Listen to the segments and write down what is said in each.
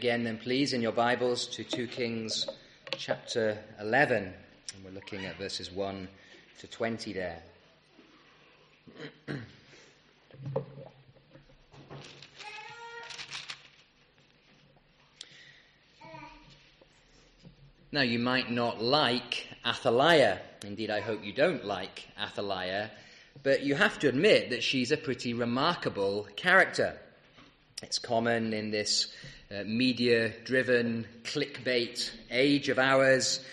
Again then please in your Bibles to 2 Kings chapter 11, and we're looking at verses 1 to 20 there. Now you might not like Athaliah, indeed I hope you don't like Athaliah, but you have to admit that she's a pretty remarkable character. It's common in this media-driven clickbait age of ours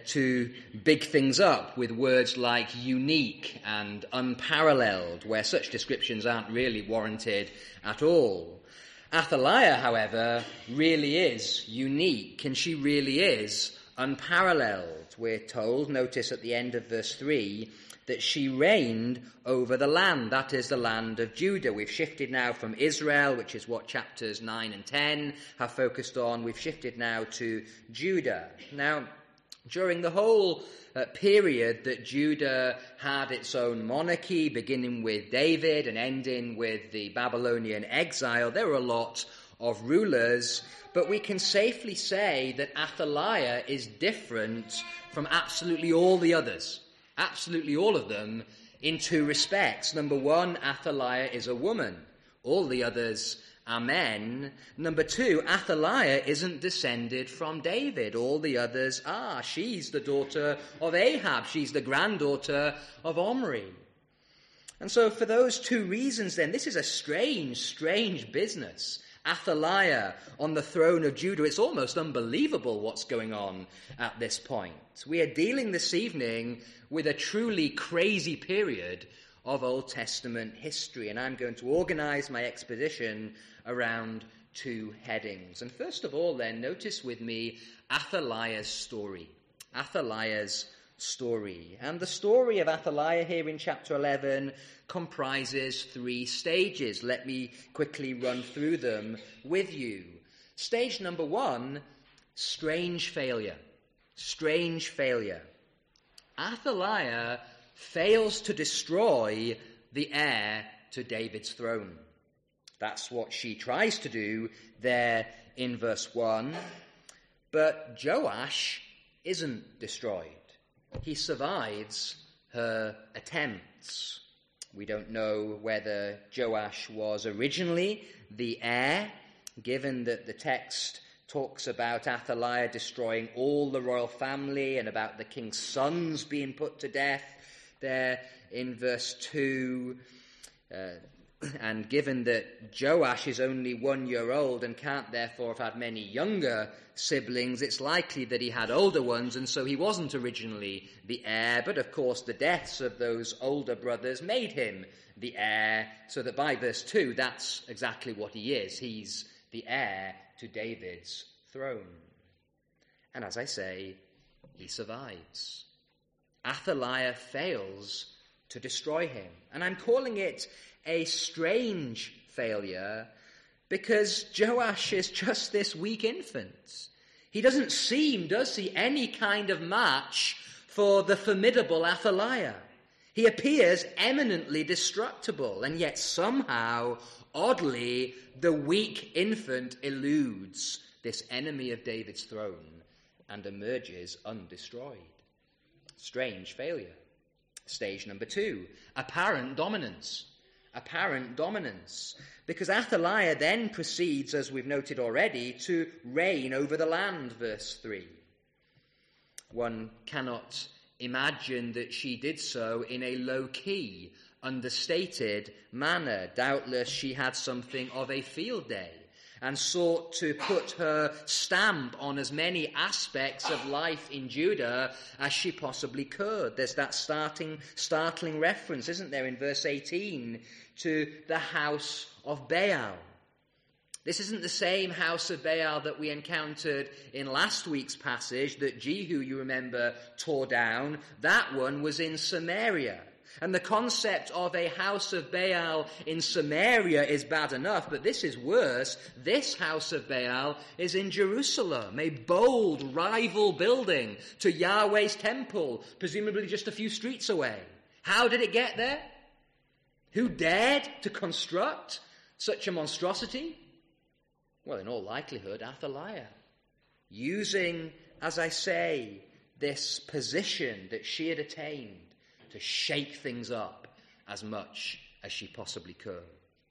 to big things up with words like unique and unparalleled, where such descriptions aren't really warranted at all. Athaliah, however, really is unique, and she really is unparalleled. We're told, notice at the end of verse 3, that she reigned over the land, that is the land of Judah. We've shifted now from Israel, which is what chapters 9 and 10 have focused on. We've shifted now to Judah. Now, during the whole period that Judah had its own monarchy, beginning with David and ending with the Babylonian exile, there were a lot of rulers, but we can safely say that Athaliah is different from absolutely all the others. Absolutely all of them, in two respects. Number one, Athaliah is a woman. All the others are men. Number two, Athaliah isn't descended from David. All the others are. She's the daughter of Ahab. She's the granddaughter of Omri. And so for those two reasons then, this is a strange business. Athaliah on the throne of Judah. It's almost unbelievable what's going on at this point. We are dealing this evening with a truly crazy period of Old Testament history, and I'm going to organize my exposition around two headings. And first of all then, notice with me Athaliah's story. Athaliah's story. And the story of Athaliah here in chapter 11 comprises three stages. Let me quickly run through them with you. Stage number one, strange failure. Strange failure. Athaliah fails to destroy the heir to David's throne. That's what she tries to do there in verse 1. But Joash isn't destroyed. He survives her attempts. We don't know whether Joash was originally the heir, given that the text talks about Athaliah destroying all the royal family and about the king's sons being put to death there in verse 2. And given that Joash is only 1 year old and can't therefore have had many younger siblings, it's likely that he had older ones, and so he wasn't originally the heir. But of course the deaths of those older brothers made him the heir, so that by verse 2 that's exactly what he is. He's the heir to David's throne. And as I say, he survives. Athaliah fails to destroy him. And I'm calling it a strange failure because Joash is just this weak infant. He doesn't seem, does he, any kind of match for the formidable Athaliah. He appears eminently destructible, and yet somehow, oddly, the weak infant eludes this enemy of David's throne and emerges undestroyed. Strange failure. Stage number two, apparent dominance. Apparent dominance. Because Athaliah then proceeds, as we've noted already, to reign over the land, verse 3. One cannot imagine that she did so in a low-key, understated manner. Doubtless she had something of a field day and sought to put her stamp on as many aspects of life in Judah as she possibly could. There's that startling reference, isn't there, in verse 18, to the house of Baal. This isn't the same house of Baal that we encountered in last week's passage that Jehu, you remember, tore down. That one was in Samaria. And the concept of a house of Baal in Samaria is bad enough, but this is worse. This house of Baal is in Jerusalem, a bold rival building to Yahweh's temple, presumably just a few streets away. How did it get there? Who dared to construct such a monstrosity? Well, in all likelihood, Athaliah, using, as I say, this position that she had attained to shake things up as much as she possibly could.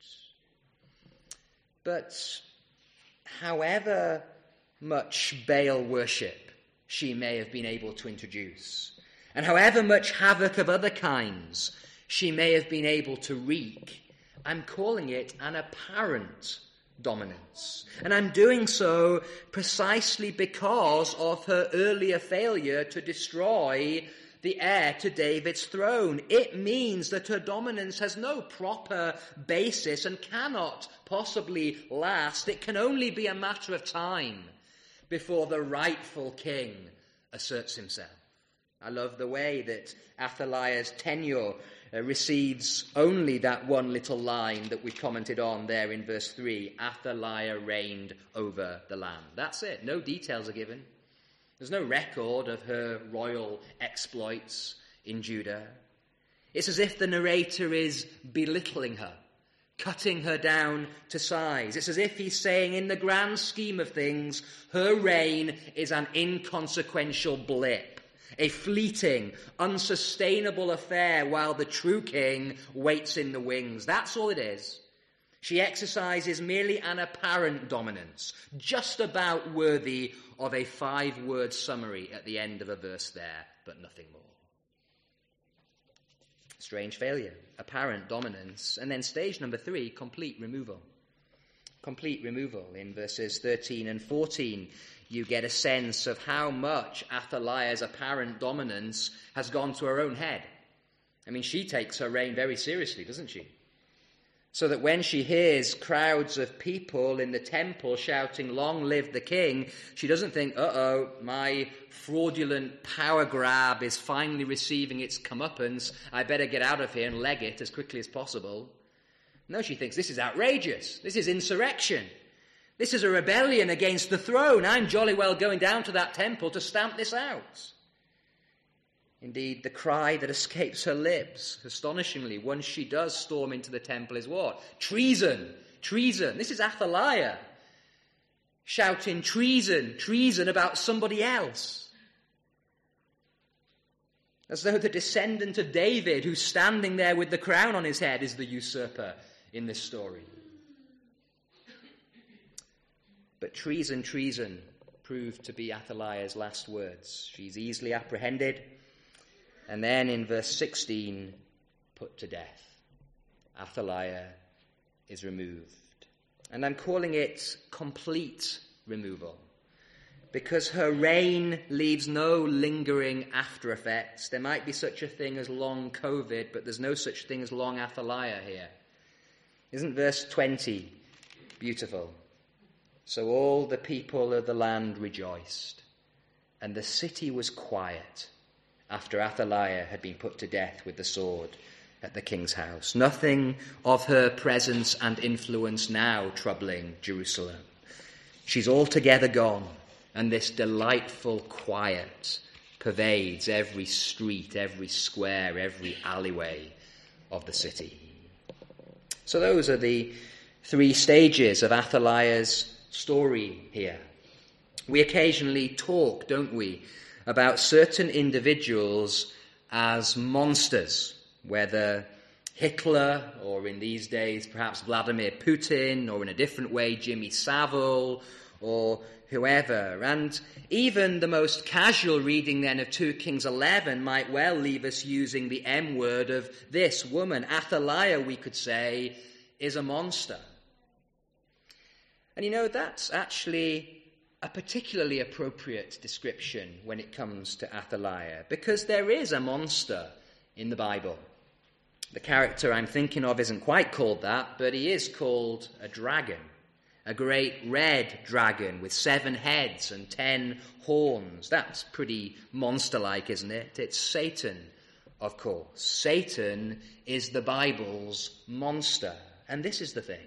But however much Baal worship she may have been able to introduce, and however much havoc of other kinds she may have been able to wreak, I'm calling it an apparent dominance. And I'm doing so precisely because of her earlier failure to destroy the heir to David's throne. It means that her dominance has no proper basis and cannot possibly last. It can only be a matter of time before the rightful king asserts himself. I love the way that Athaliah's tenure receives only that one little line that we commented on there in verse 3. Athaliah reigned over the land. That's it. No details are given. There's no record of her royal exploits in Judah. It's as if the narrator is belittling her, cutting her down to size. It's as if he's saying, in the grand scheme of things, her reign is an inconsequential blip, a fleeting, unsustainable affair while the true king waits in the wings. That's all it is. She exercises merely an apparent dominance, just about worthy of a 5-word summary at the end of a verse there, but nothing more. Strange failure, apparent dominance, and then stage number 3, complete removal. Complete removal. In verses 13 and 14, you get a sense of how much Athaliah's apparent dominance has gone to her own head. I mean, she takes her reign very seriously, doesn't she? So that when she hears crowds of people in the temple shouting, "Long live the king," she doesn't think, uh-oh, my fraudulent power grab is finally receiving its comeuppance. I better get out of here and leg it as quickly as possible. No, she thinks, this is outrageous. This is insurrection. This is a rebellion against the throne. I'm jolly well going down to that temple to stamp this out. Indeed, the cry that escapes her lips, astonishingly, once she does storm into the temple, is what? Treason! Treason! This is Athaliah shouting treason, treason about somebody else. As though the descendant of David, who's standing there with the crown on his head, is the usurper in this story. But treason, treason proved to be Athaliah's last words. She's easily apprehended. And then in verse 16, put to death. Athaliah is removed. And I'm calling it complete removal, because her reign leaves no lingering after effects. There might be such a thing as long COVID, but there's no such thing as long Athaliah here. Isn't verse 20 beautiful? So all the people of the land rejoiced, and the city was quiet after Athaliah had been put to death with the sword at the king's house. Nothing of her presence and influence now troubling Jerusalem. She's altogether gone, and this delightful quiet pervades every street, every square, every alleyway of the city. So those are the 3 stages of Athaliah's story here. We occasionally talk, don't we, about certain individuals as monsters, whether Hitler, or in these days perhaps Vladimir Putin, or in a different way Jimmy Savile, or whoever. And even the most casual reading then of 2 Kings 11 might well leave us using the M word of this woman. Athaliah, we could say, is a monster. And you know, that's actually a particularly appropriate description when it comes to Athaliah, because there is a monster in the Bible. The character I'm thinking of isn't quite called that, but he is called a dragon, a great red dragon with 7 heads and 10 horns. That's pretty monster-like, isn't it? It's Satan, of course. Satan is the Bible's monster. And this is the thing.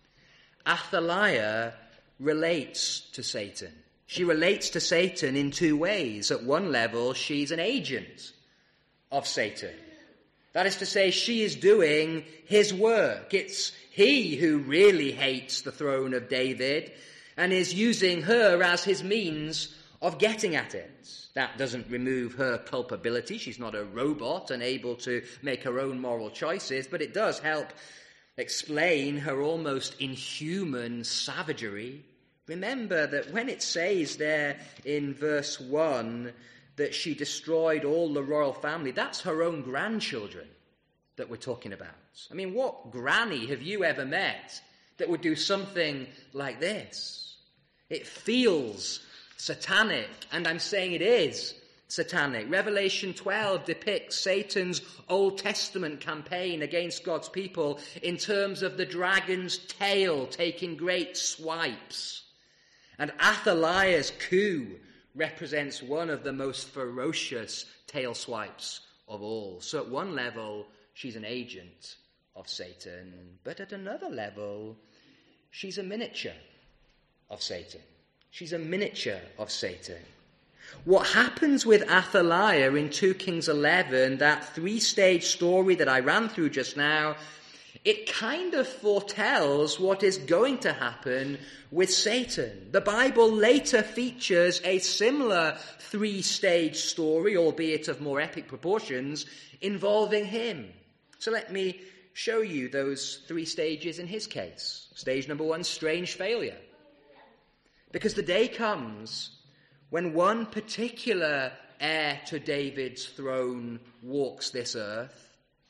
Athaliah relates to Satan. She relates to Satan in 2 ways. At one level, she's an agent of Satan. That is to say, she is doing his work. It's he who really hates the throne of David, and is using her as his means of getting at it. That doesn't remove her culpability. She's not a robot unable to make her own moral choices, but it does help explain her almost inhuman savagery. Remember that when it says there in verse 1 that she destroyed all the royal family, that's her own grandchildren that we're talking about. I mean, what granny have you ever met that would do something like this? It feels satanic, and I'm saying it is satanic. Revelation 12 depicts Satan's Old Testament campaign against God's people in terms of the dragon's tail taking great swipes. And Athaliah's coup represents one of the most ferocious tail swipes of all. So at one level, she's an agent of Satan, but at another level, she's a miniature of Satan. She's a miniature of Satan. What happens with Athaliah in 2 Kings 11, that three-stage story that I ran through just now, it kind of foretells what is going to happen with Satan. The Bible later features a similar three-stage story, albeit of more epic proportions, involving him. So let me show you those three stages in his case. Stage number 1, strange failure. Because the day comes when one particular heir to David's throne walks this earth,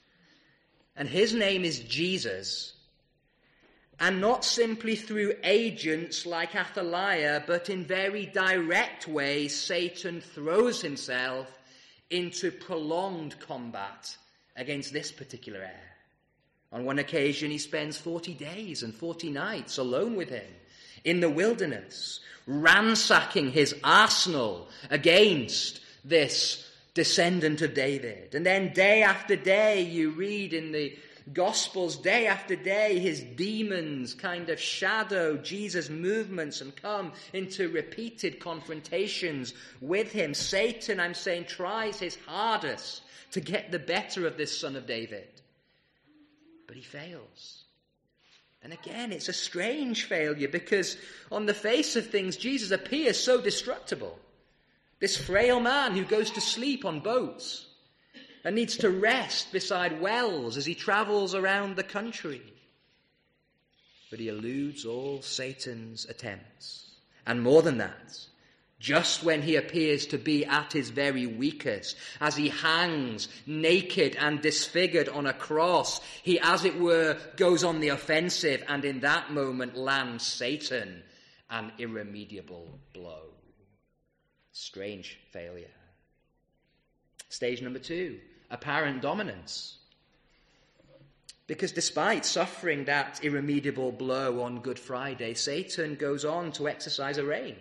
and his name is Jesus, and not simply through agents like Athaliah, but in very direct ways, Satan throws himself into prolonged combat against this particular heir. On one occasion, he spends 40 days and 40 nights alone with him in the wilderness, ransacking his arsenal against this descendant of David. And then day after day, you read in the Gospels, day after day, his demons kind of shadow Jesus' movements and come into repeated confrontations with him. Satan, I'm saying, tries his hardest to get the better of this son of David, but he fails. And again, it's a strange failure because on the face of things, Jesus appears so destructible. This frail man who goes to sleep on boats and needs to rest beside wells as he travels around the country. But he eludes all Satan's attempts. And more than that, just when he appears to be at his very weakest, as he hangs naked and disfigured on a cross, he, as it were, goes on the offensive, and in that moment lands Satan an irremediable blow. Strange failure. Stage number 2, apparent dominance. Because despite suffering that irremediable blow on Good Friday, Satan goes on to exercise a reign.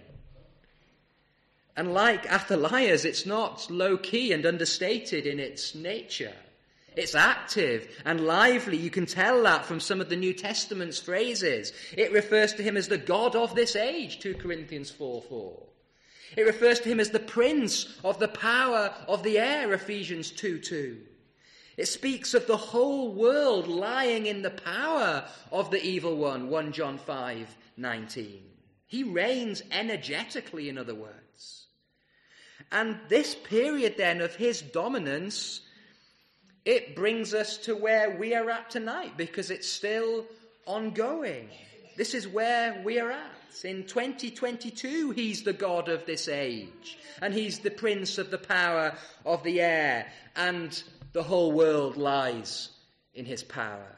And like Athaliah's, it's not low-key and understated in its nature. It's active and lively. You can tell that from some of the New Testament's phrases. It refers to him as the God of this age, 2 Corinthians 4:4. It refers to him as the prince of the power of the air, Ephesians 2:2. It speaks of the whole world lying in the power of the evil one, 1 John 5:19. He reigns energetically, in other words. And this period then of his dominance, it brings us to where we are at tonight because it's still ongoing. This is where we are at. In 2022, he's the God of this age, and he's the prince of the power of the air, and the whole world lies in his power.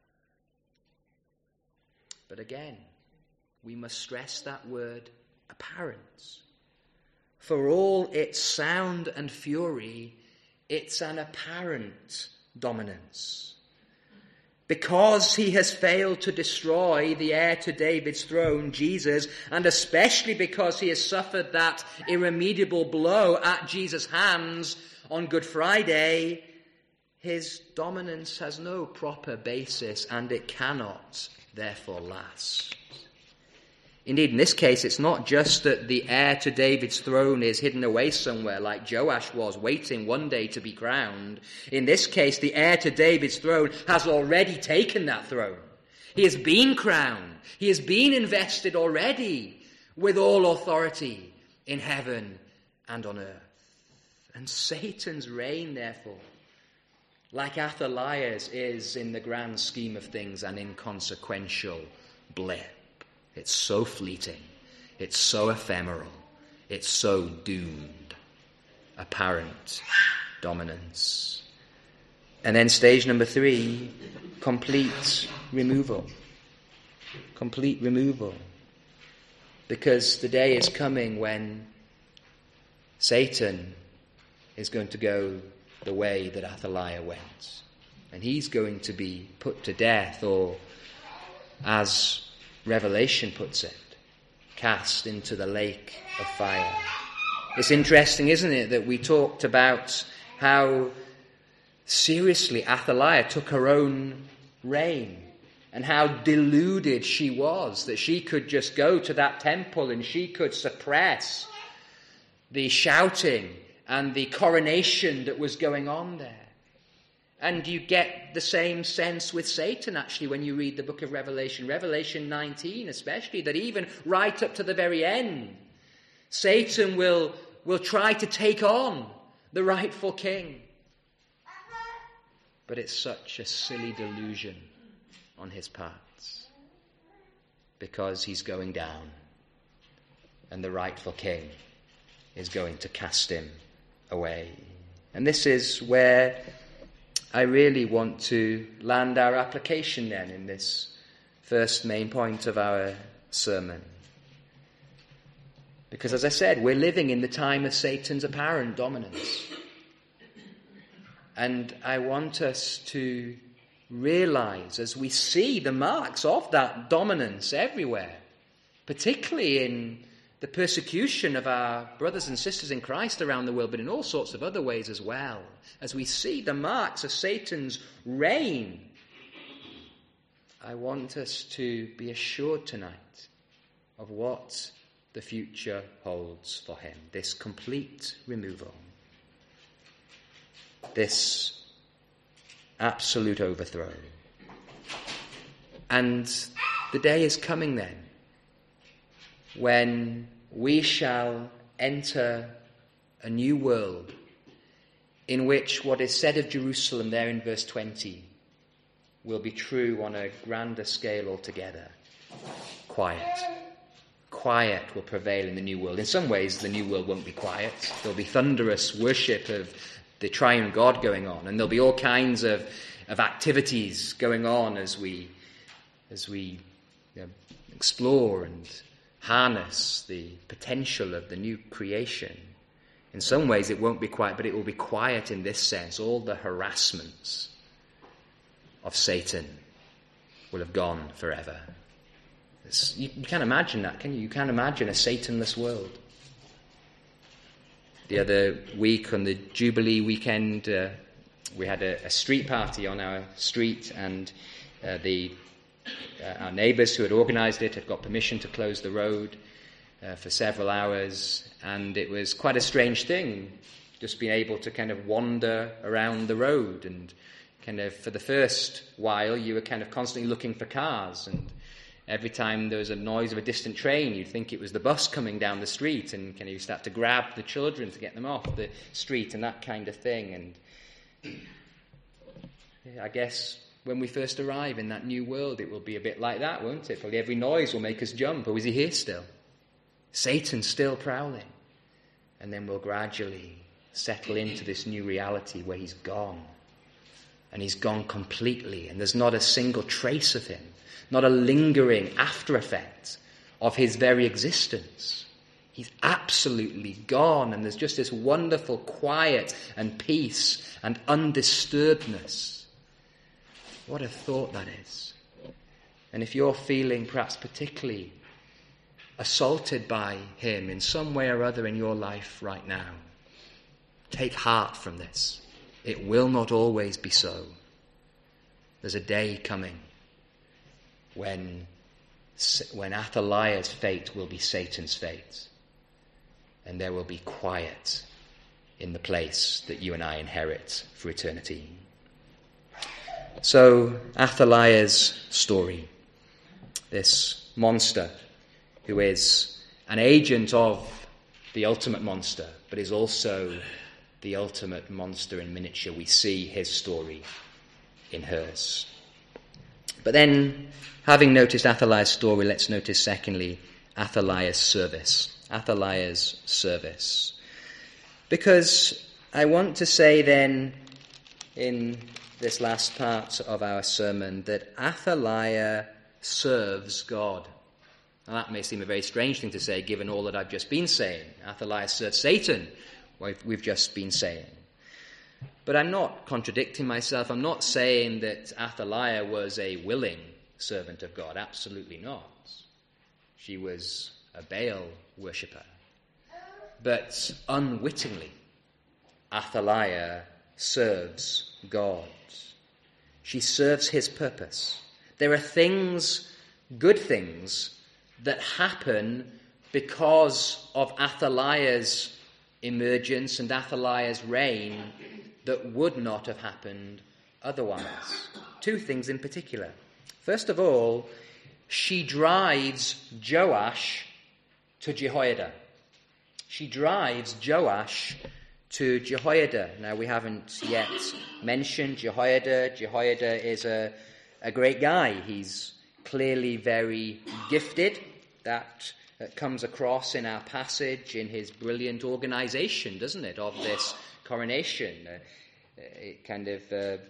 But again, we must stress that word apparent. For all its sound and fury, it's an apparent dominance. Because he has failed to destroy the heir to David's throne, Jesus, and especially because he has suffered that irremediable blow at Jesus' hands on Good Friday, his dominance has no proper basis and it cannot, therefore, last. Indeed, in this case, it's not just that the heir to David's throne is hidden away somewhere like Joash was, waiting one day to be crowned. In this case, the heir to David's throne has already taken that throne. He has been crowned. He has been invested already with all authority in heaven and on earth. And Satan's reign, therefore, like Athaliah's, is in the grand scheme of things an inconsequential blip. It's so fleeting. It's so ephemeral. It's so doomed. Apparent dominance. And then stage number 3, complete removal. Complete removal. Because the day is coming when Satan is going to go the way that Athaliah went. And he's going to be put to death, or, as Revelation puts it, cast into the lake of fire. It's interesting, isn't it, that we talked about how seriously Athaliah took her own reign and how deluded she was, that she could just go to that temple and she could suppress the shouting and the coronation that was going on there. And you get the same sense with Satan, actually, when you read the book of Revelation, Revelation 19 especially, that even right up to the very end, Satan will try to take on the rightful king. But it's such a silly delusion on his part, because he's going down, and the rightful king is going to cast him away. And this is where I really want to land our application then, in this first main point of our sermon. Because, as I said, we're living in the time of Satan's apparent dominance. And I want us to realize, as we see the marks of that dominance everywhere, particularly in the persecution of our brothers and sisters in Christ around the world, but in all sorts of other ways as well, as we see the marks of Satan's reign, I want us to be assured tonight of what the future holds for him. This complete removal. This absolute overthrow. And the day is coming then when we shall enter a new world in which what is said of Jerusalem there in verse 20 will be true on a grander scale altogether. Quiet. Quiet will prevail in the new world. In some ways, the new world won't be quiet. There'll be thunderous worship of the triune God going on, and there'll be all kinds of activities going on as we explore and harness the potential of the new creation. In some ways it won't be quiet, but it will be quiet in this sense. All the harassments of Satan will have gone forever. You can't imagine that, can you? You can't imagine a Satanless world. The other week, on the Jubilee weekend, we had a street party on our street, and our neighbours who had organised it had got permission to close the road for several hours, and it was quite a strange thing, just being able to kind of wander around the road, and kind of for the first while you were kind of constantly looking for cars, and every time there was a noise of a distant train, you'd think it was the bus coming down the street, and kind of you start to grab the children to get them off the street and that kind of thing. And I guess when we first arrive in that new world, it will be a bit like that, won't it? Probably every noise will make us jump. Oh, is he here still? Satan's still prowling. And then we'll gradually settle into this new reality where he's gone. And he's gone completely, and there's not a single trace of him. Not a lingering after effect of his very existence. He's absolutely gone, and there's just this wonderful quiet and peace and undisturbedness. What a thought that is. And if you're feeling perhaps particularly assaulted by him in some way or other in your life right now, take heart from this. It will not always be so. There's a day coming when Athaliah's fate will be Satan's fate, and there will be quiet in the place that you and I inherit for eternity. So, Athaliah's story. this monster who is an agent of the ultimate monster, but is also the ultimate monster in miniature. We see his story in hers. But then, having noticed Athaliah's story, let's notice secondly Athaliah's service. Athaliah's service. Because I want to say then, in this last part of our sermon, that Athaliah serves God. Now that may seem a very strange thing to say, given all that I've just been saying. Athaliah serves Satan, we've just been saying. But I'm not contradicting myself. I'm not saying that Athaliah was a willing servant of God. Absolutely not. She was a Baal worshipper. But unwittingly, Athaliah serves God. She serves his purpose. There are things, good things, that happen because of Athaliah's emergence and Athaliah's reign that would not have happened otherwise. Two things in particular. First of all, she drives Joash to Jehoiada. She drives Joash to Jehoiada. Now, we haven't yet mentioned Jehoiada. Jehoiada is a great guy. He's clearly very gifted. That comes across in our passage, in his brilliant organization, doesn't it, of this coronation. It kind of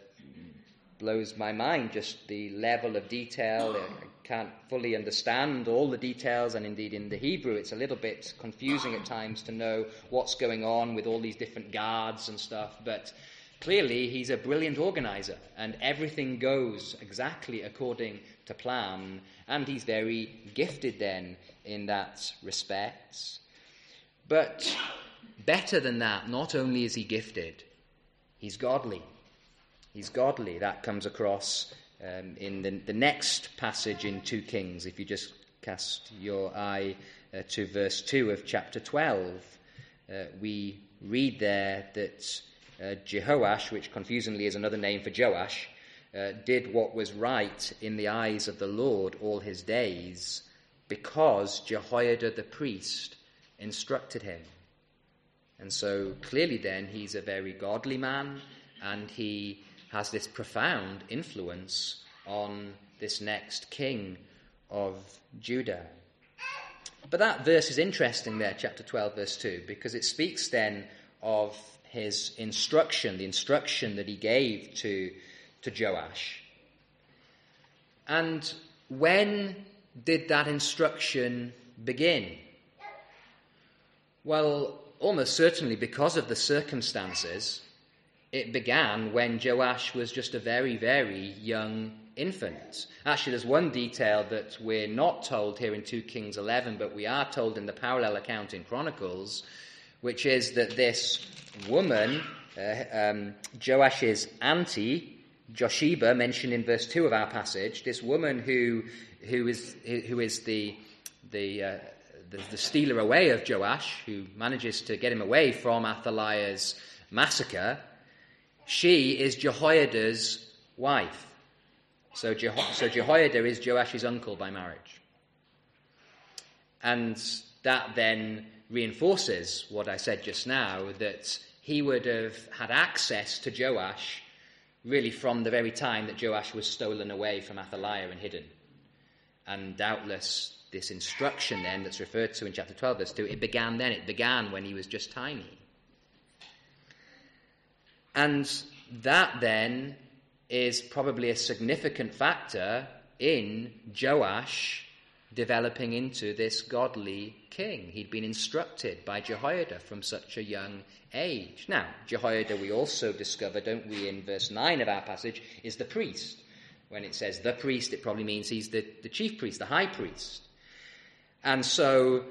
blows my mind, just the level of detail. I can't fully understand all the details, and indeed in the Hebrew it's a little bit confusing at times to know what's going on with all these different guards and stuff, but clearly he's a brilliant organizer, and everything goes exactly according to plan, and he's very gifted then in that respect. But better than that, not only is he gifted, he's godly. He's godly. That comes across in the next passage in 2 Kings. If you just cast your eye to verse 2 of chapter 12, we read there that Jehoash, which confusingly is another name for Joash, did what was right in the eyes of the Lord all his days, because Jehoiada the priest instructed him. And so clearly then he's a very godly man, and he has this profound influence on this next king of Judah. But that verse is interesting there, chapter 12, verse 2, because it speaks then of his instruction, the instruction that he gave to Joash. And when did that instruction begin? Well, almost certainly because of the circumstances, it began when Joash was just a very, very young infant. Actually, there's one detail that we're not told here in 2 Kings 11, but we are told in the parallel account in Chronicles, which is that this woman, Joash's auntie, Josheba, mentioned in verse 2 of our passage, this woman who is the stealer away of Joash, who manages to get him away from Athaliah's massacre, she is Jehoiada's wife. So Jehoiada is Joash's uncle by marriage. And that then reinforces what I said just now, that he would have had access to Joash really from the very time that Joash was stolen away from Athaliah and hidden. And doubtless this instruction then that's referred to in chapter 12, verse 2, it began then. It began when he was just tiny. And that then is probably a significant factor in Joash developing into this godly king. He'd been instructed by Jehoiada from such a young age. Now, Jehoiada, we also discover, don't we, in verse 9 of our passage, is the priest. When it says the priest, it probably means he's the chief priest, the high priest. And so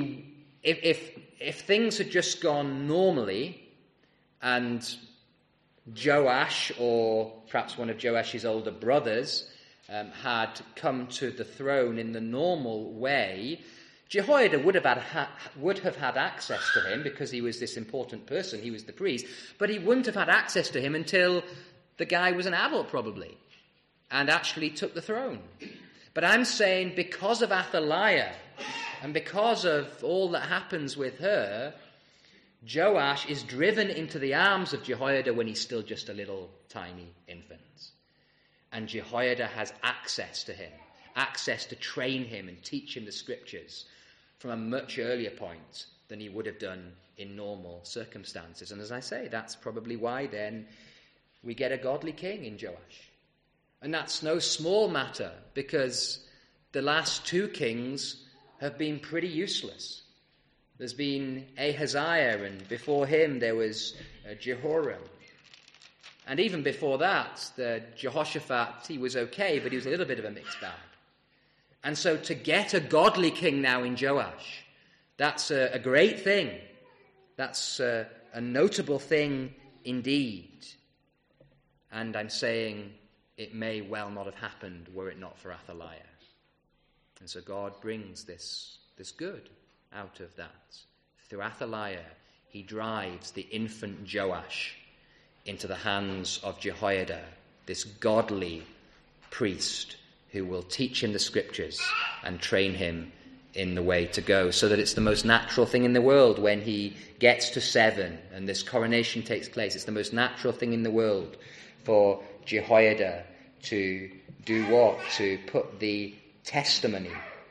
if things had just gone normally, and Joash, or perhaps one of Joash's older brothers, had come to the throne in the normal way, Jehoiada would have had access to him because he was this important person, he was the priest, but he wouldn't have had access to him until the guy was an adult probably, and actually took the throne. But I'm saying because of Athaliah and because of all that happens with her, Joash is driven into the arms of Jehoiada when he's still just a little tiny infant. And Jehoiada has access to him, access to train him and teach him the scriptures from a much earlier point than he would have done in normal circumstances. And as I say, that's probably why then we get a godly king in Joash. And that's no small matter, because the last two kings have been pretty useless. There's been Ahaziah, and before him there was Jehoram. And even before that, the Jehoshaphat, he was okay, but he was a little bit of a mixed bag. And so to get a godly king now in Joash, that's a great thing. That's a notable thing indeed. And I'm saying it may well not have happened were it not for Athaliah. And so God brings this good out of that. Through Athaliah, he drives the infant Joash into the hands of Jehoiada, this godly priest who will teach him the scriptures and train him in the way to go, so that it's the most natural thing in the world when he gets to 7 and this coronation takes place. It's the most natural thing in the world for Jehoiada to do what? To put the testimony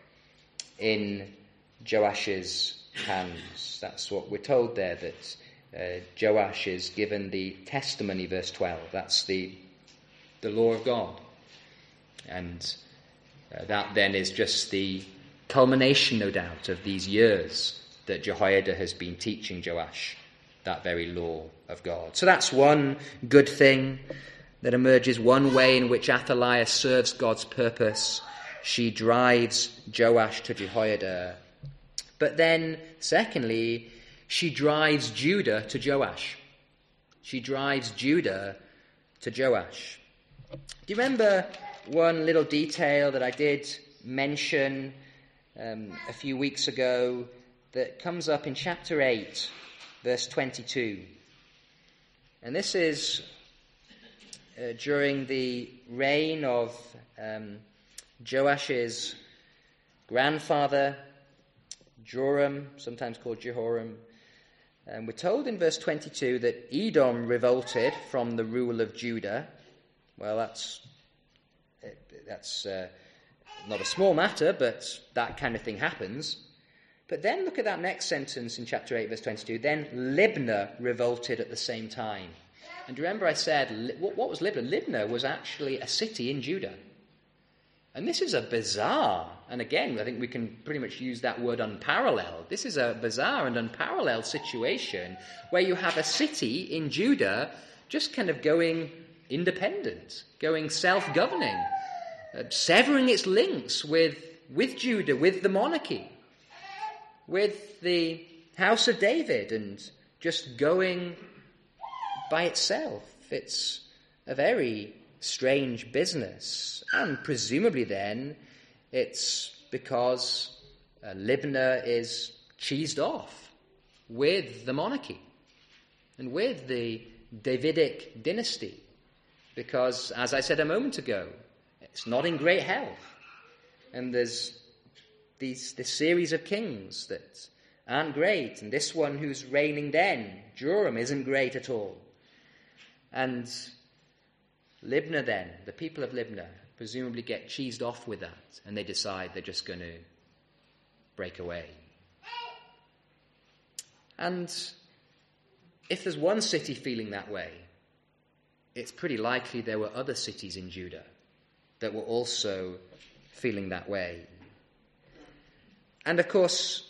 in Joash's hands. That's what we're told there, that Joash is given the testimony, verse 12. That's the law of God. And that then is just the culmination, no doubt, of these years that Jehoiada has been teaching Joash that very law of God. So that's one good thing that emerges, one way in which Athaliah serves God's purpose. She drives Joash to Jehoiada. But then, secondly, she drives Judah to Joash. She drives Judah to Joash. Do you remember one little detail that I did mention a few weeks ago that comes up in chapter 8, verse 22? And this is during the reign of Joash's grandfather, Joram, sometimes called Jehoram. And we're told in verse 22 that Edom revolted from the rule of Judah. Well, that's not a small matter, but that kind of thing happens. But then look at that next sentence in chapter 8, verse 22. Then Libnah revolted at the same time. And remember I said, what was Libnah? Libnah was actually a city in Judah. And this is a bizarre, and again, I think we can pretty much use that word unparalleled. This is a bizarre and unparalleled situation where you have a city in Judah just kind of going independent, going self-governing, severing its links with Judah, with the monarchy, with the house of David, and just going by itself. It's a very strange business. And presumably then, it's because Libnah is cheesed off with the monarchy and with the Davidic dynasty. Because, as I said a moment ago, it's not in great health. And there's this series of kings that aren't great. And this one who's reigning then, Joram, isn't great at all. And Libnah then, the people of Libnah, presumably get cheesed off with that, and they decide they're just going to break away. And if there's one city feeling that way, it's pretty likely there were other cities in Judah that were also feeling that way. And of course,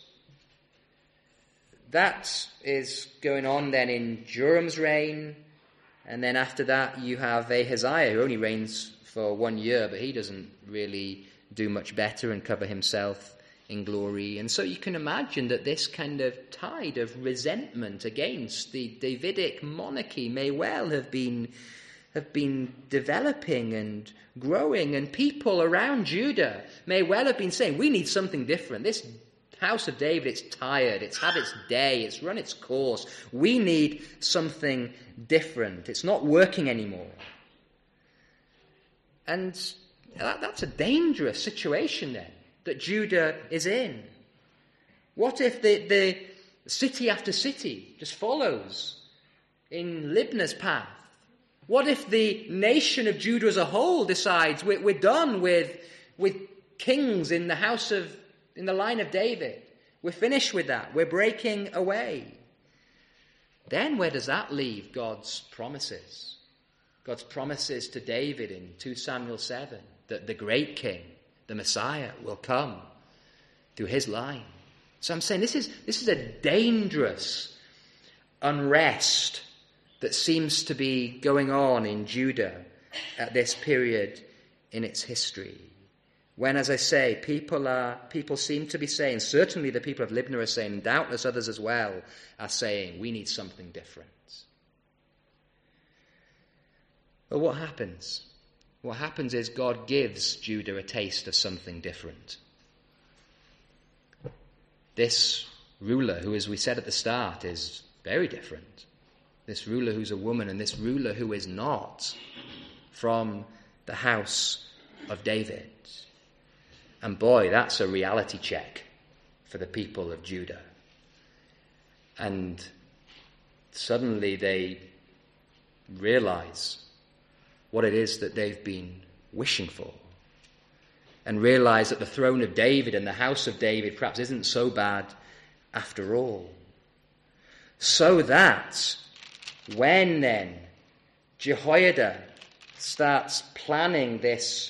that is going on then in Joram's reign. And then after that, you have Ahaziah, who only reigns for 1 year, but he doesn't really do much better and cover himself in glory. And so you can imagine that this kind of tide of resentment against the Davidic monarchy may well have been developing and growing, and people around Judah may well have been saying, we need something different. This house of David, it's tired, it's had its day, it's run its course. We need something different. It's not working anymore. And That's a dangerous situation then that Judah is in. What if the city after city just follows in Libnah's path? What if the nation of Judah as a whole decides we're done with kings in the line of David? We're finished with that. We're breaking away. Then where does that leave God's promises? God's promises to David in 2 Samuel 7 that the great king, the Messiah, will come through his line. So I'm saying this is a dangerous unrest that seems to be going on in Judah at this period in its history. When, as I say, people seem to be saying, certainly the people of Libnah are saying, and doubtless others as well are saying, we need something different. But what happens? What happens is God gives Judah a taste of something different. This ruler, who, as we said at the start, is very different. This ruler who's a woman, and this ruler who is not from the house of David. And boy, that's a reality check for the people of Judah. And suddenly they realize what it is that they've been wishing for. And realize that the throne of David and the house of David perhaps isn't so bad after all. So that when then Jehoiada starts planning this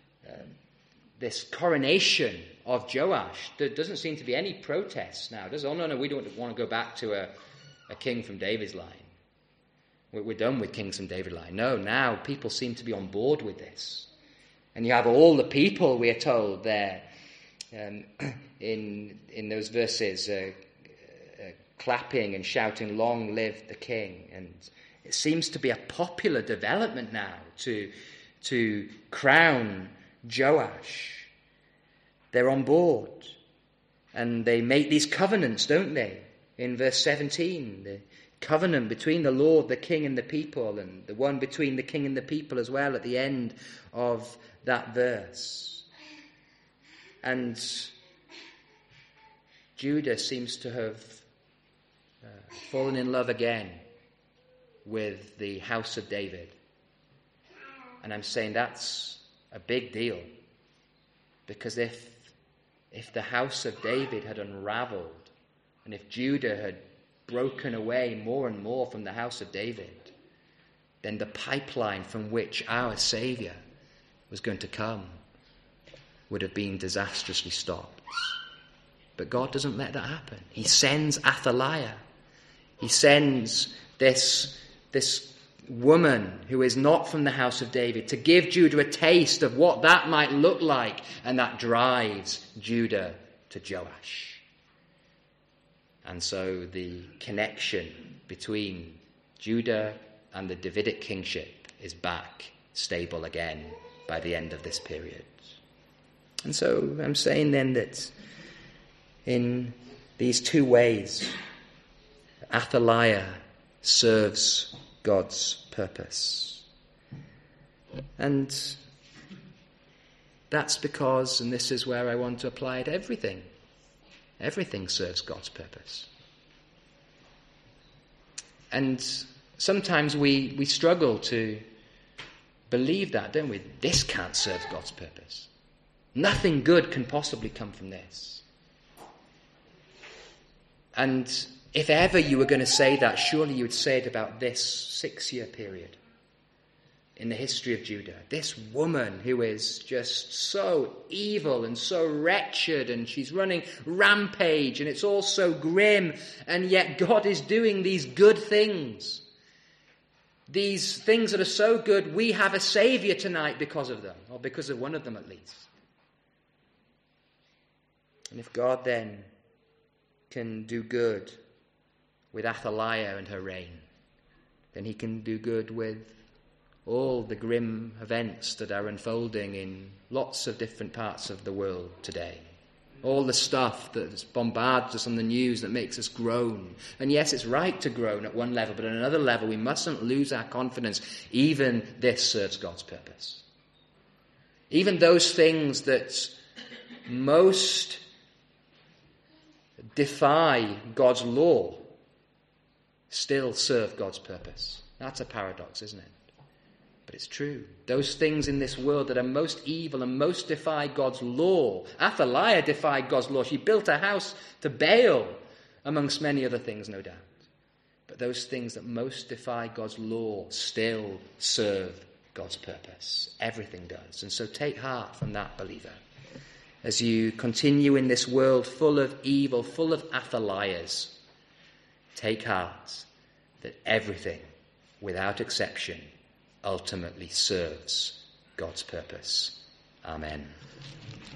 coronation of Joash, there doesn't seem to be any protest now. No, we don't want to go back to a king from David's line. We're done with kings from David's line. No, now people seem to be on board with this. And you have all the people, we are told there, in those verses, clapping and shouting, "Long live the king." And it seems to be a popular development now to crown Joash. They're on board. And they make these covenants, don't they? In verse 17, the covenant between the Lord, the king, and the people, and the one between the king and the people as well at the end of that verse. And Judah seems to have fallen in love again with the house of David. And I'm saying that's a big deal, because if the house of David had unraveled, and if Judah had broken away more and more from the house of David, then the pipeline from which our Saviour was going to come would have been disastrously stopped. But God doesn't let that happen. He sends Athaliah. He sends this woman who is not from the house of David to give Judah a taste of what that might look like, and that drives Judah to Joash. And so the connection between Judah and the Davidic kingship is back stable again by the end of this period. And so I'm saying then that in these two ways, Athaliah serves God's purpose. And that's because, and this is where I want to apply it, everything serves God's purpose. And sometimes we struggle to believe that, don't we? This can't serve God's purpose. Nothing good can possibly come from this. And if ever you were going to say that, surely you would say it about this 6-year period in the history of Judah. This woman who is just so evil and so wretched, and she's running rampage, and it's all so grim, and yet God is doing these good things. These things that are so good, we have a Saviour tonight because of them, or because of one of them at least. And if God then can do good with Athaliah and her reign, then he can do good with all the grim events that are unfolding in lots of different parts of the world today. All the stuff that bombards us on the news that makes us groan. And yes, it's right to groan at one level, but at another level we mustn't lose our confidence. Even this serves God's purpose. Even those things that most defy God's law still serve God's purpose. That's a paradox, isn't it? But it's true. Those things in this world that are most evil and most defy God's law. Athaliah defied God's law. She built a house to Baal, amongst many other things, no doubt. But those things that most defy God's law still serve God's purpose. Everything does. And so take heart from that, believer, as you continue in this world full of evil, full of Athaliahs. Take heart that everything, without exception, ultimately serves God's purpose. Amen.